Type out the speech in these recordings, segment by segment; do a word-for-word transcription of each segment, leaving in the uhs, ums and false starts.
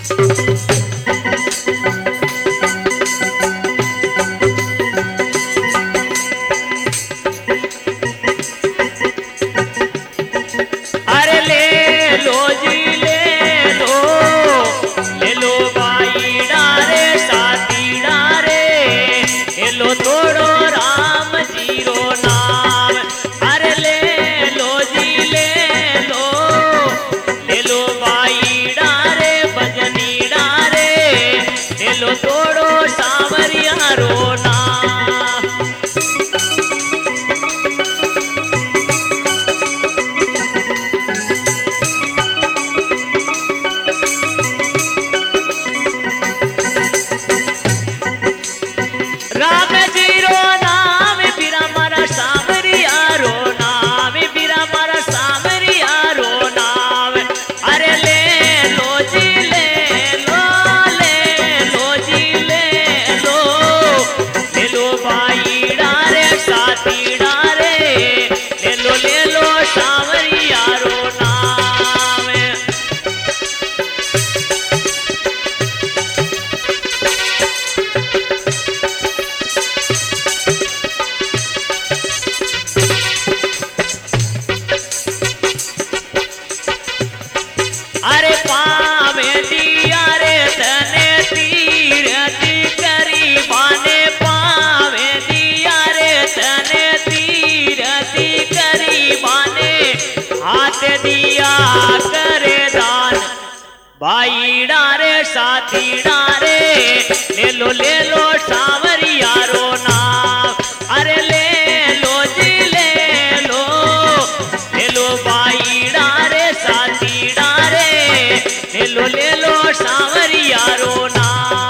भाई डारे साथी डारे ले लो ले लो सावरिया रो नाम। अरे ले लो जी ले लो ले लो भाई डारे साथी डारे ले लो ले लो सावरिया रो नाम।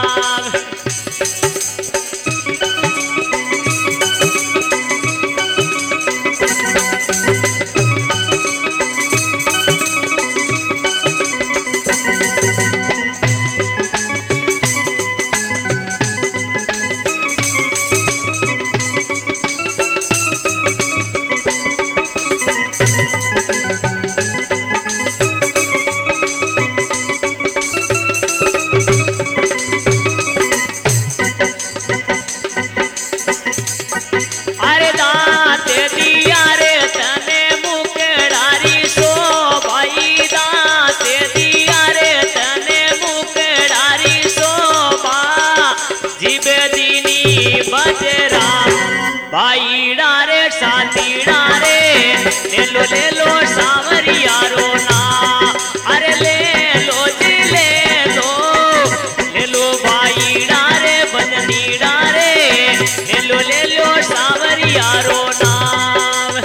भाई डारे साथी डारे ले लो ले लो सावरिया रो नाम। अरे ले लो जी ले लो ले लो भाई डारे बजनी डारे ले लो ले लो सावरिया रो नाम।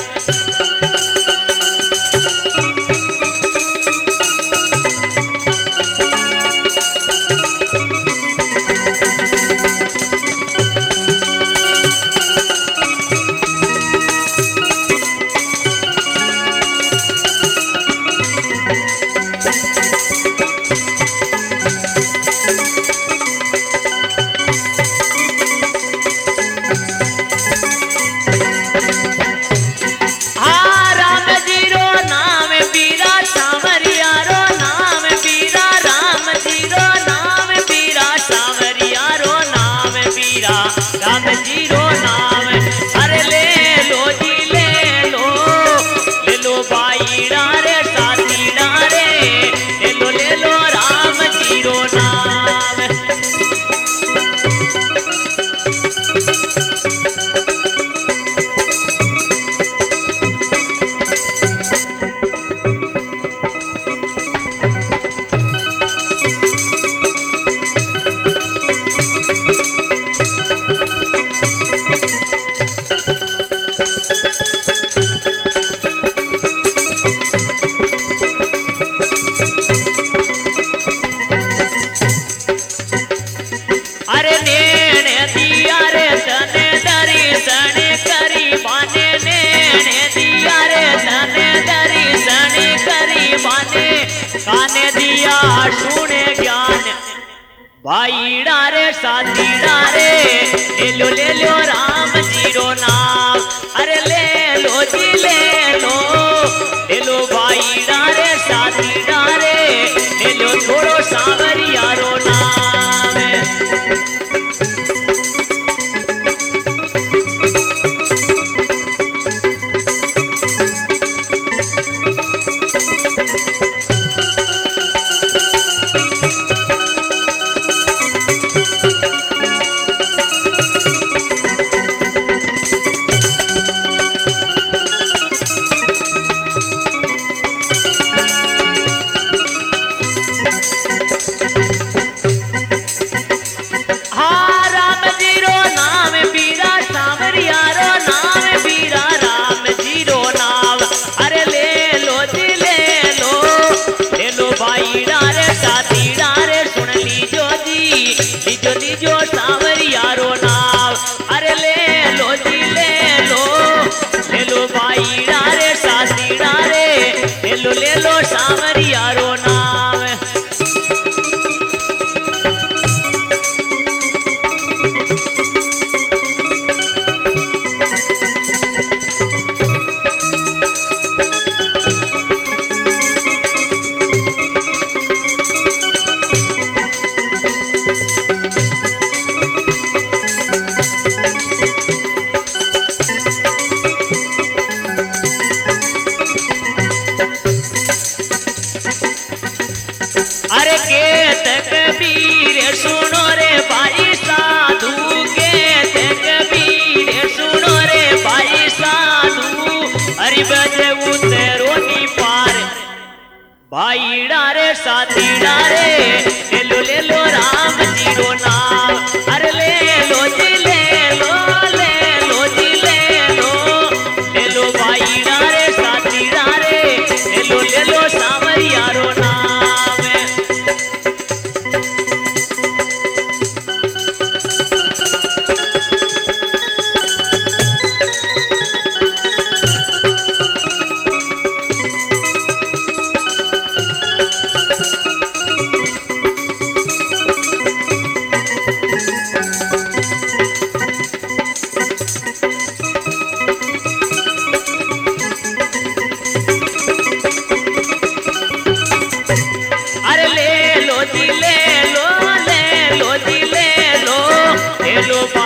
राम जीरो नाम। अरे ले लो जी ले लो ले लो भाई डारे साथी डारे ले लो ले लो राम जीरो नाम। अरे नेने दिया रे तने दर्शन करी बाने नेने दिया रे तने दर्शन करी बाने काने दिया सुने ज्ञान भाई डारे साथी डारे ले लो ले लो राम जीरो नाम। अरे ले लो जी ले लो ले लो भाई डारे साथी डारे ले लो थोड़ो सावरिया साथीड़ा रे सुन लीजो जी लीजो लीजो सांवरिया रो नाम अरे ले लो जी ले लो ले लो भाईड़ा रे साथीड़ा रे ले लो ले लो सांवरिया रो नाम अरे केत कबीर सुनो रे भाई साधु केत कबीर सुनो रे भाई साधु हरि बजे उतरो नी पार भाईड़ा रे साथीड़ा रे ले लो ले लो राम जी रो नाम अरे ले लो जी ले लो ले लो जी ले लो ले लो भाईड़ा रे साथीड़ा रे ले लो ले लो सांवरिया रो नाम अरे ले लो जी ले लो ले लो जी ले लो ले लो